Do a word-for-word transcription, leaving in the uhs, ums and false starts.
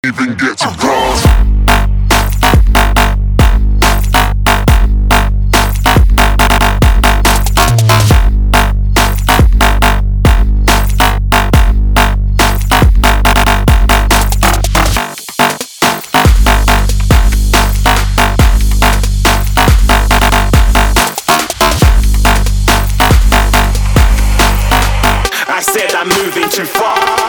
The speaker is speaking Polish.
Even get to cross. I said I'm moving too far.